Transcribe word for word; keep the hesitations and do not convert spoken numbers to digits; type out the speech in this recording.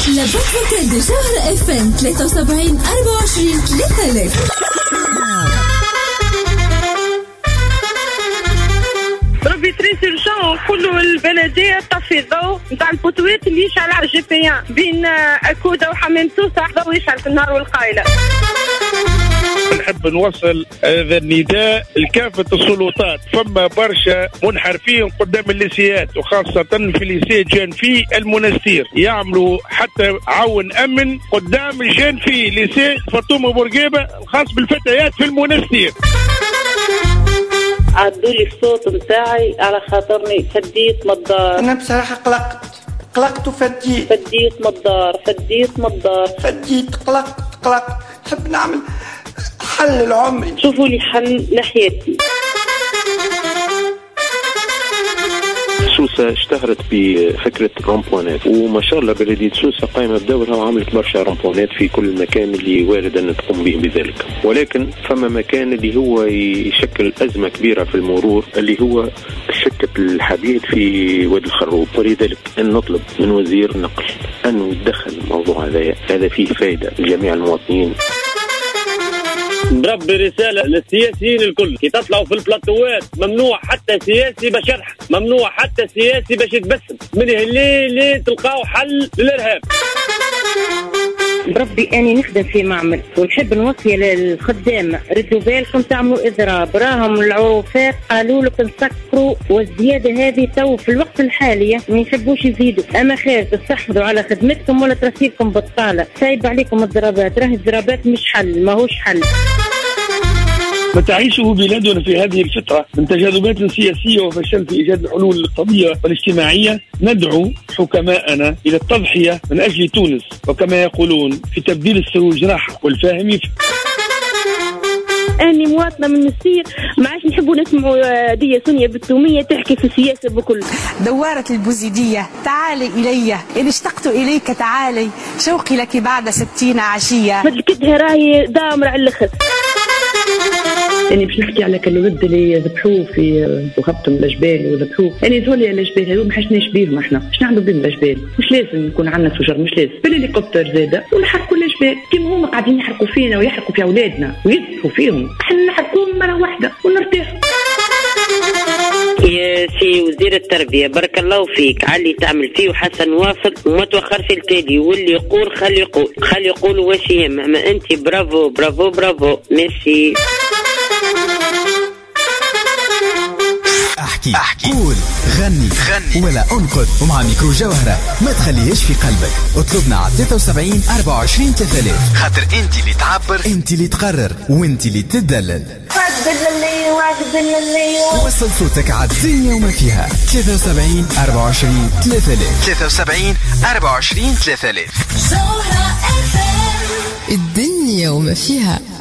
لابد فوكال دي جوهرة اف ام ثلاثة وسبعين أربعة وعشرين ثلاثة آلاف. ربي تريسي الجو كله البلدية طفي الضوء نتاع البوتوات اللي يشعل على الجي بي ان بين أكودة وحمام توسع ضوء يشعل في النهار والقايلة. نحب نوصل هذا النداء لكافة السلطات. فما برشا منحرفين قدام الليسيات وخاصة في ليسي جانفي المنستير يعملوا حتى عون أمن قدام الجانفي ليسي فاطمة بورقيبة الخاص بالفتيات في المنستير. عدوا لي الصوت متاعي على خاطرني فديت مدار. أنا بصراحة قلقت قلقت وفديت فديت مدار فديت مدار فديت قلقت قلقت. نحب نعمل حل العمر. شوفوا لي حل لحياتي. سوسة اشتهرت بفكرة رامبونات وما شاء الله بلدية سوسة قائمة بدورها وعملت برشا رامبونات في كل مكان اللي وارد أن تقوم به بذلك. ولكن فما مكان اللي هو يشكل أزمة كبيرة في المرور اللي هو شكة الحديد في وادي الخروب. ولذلك أن نطلب من وزير النقل أنه يتدخل الموضوع هذا. هذا فيه فائدة لجميع المواطنين. بربي رسالة للسياسيين الكل كي تطلعوا في البلاطوات ممنوع حتى سياسي باش يرحم، ممنوع حتى سياسي باش يتبسم، من هاللي لي تلقاو حل للإرهاب. بربي أني نخدم في معمل ونحب نوصي للخدام ردوا بالكم تعملوا إضراب. راهم العروفات قالوا لك نسكروا والزيادة هذه تو في الوقت الحالي ما يحبوش يزيدوا. أما خير تستحفظوا على خدمتكم ولا ترسيلكم بطالة. سايب عليكم الضربات. راهي الضربات مش حل ماهوش حل. ما تعيشه بلادنا في هذه الفترة من تجاذبات سياسية وفشل في إيجاد الحلول الاقتصادية والاجتماعية. ندعو حكماءنا إلى التضحية من أجل تونس وكما يقولون في تبديل السروج راحة والفاهم يفهم. أني مواطنة من السير ما عادش نحبوا نسمعوا دية سونيا بالتومية تحكي في السياسة بكل. دوارة البوزيدية تعالي إلي إن اشتقت إليك تعالي شوقي لك بعد ستين عشية. مثل كده راهي دامر على الأخر. يعني باش نحكي على كالورد اللي ذبحوه في وخبطوا من الجبال وذبحوه. يعني ذولي الجبال هذو ما حشناش بيهم احنا. باش نعملوا بهم الجبال؟ مش لازم يكون عندنا شجر مش لازم. بالهليكوبتر زاده ونحرقوا الجبال كيما هما قاعدين يحرقوا فينا ويحرقوا في اولادنا ويذبحوا فيهم. احنا نحرقوهم مره واحده ونرتاح. يا سي وزير التربية بارك الله فيك علي تعمل فيه وحسن واصل وما توخرش التالي واللي يقول خلي يقول خلي يقولوا واش يهم. اما انت برافو برافو برافو ميرسي. احكي احكي قول غني غني ولا انقد ومع ميكرو جوهرة ما تخليهش في قلبك. اطلبنا على ثلاثة وسبعين أربعة وعشرين ثلاثة آلاف خاطر انت اللي تعبر انت اللي تقرر وانت اللي تدلل. وصل صوتك على الدنيا وما فيها ثلاثة وسبعين أربعة وعشرين ثلاثة آلاف ثلاثة وسبعين أربعة وعشرين ثلاثة آلاف. الدنيا وما فيها.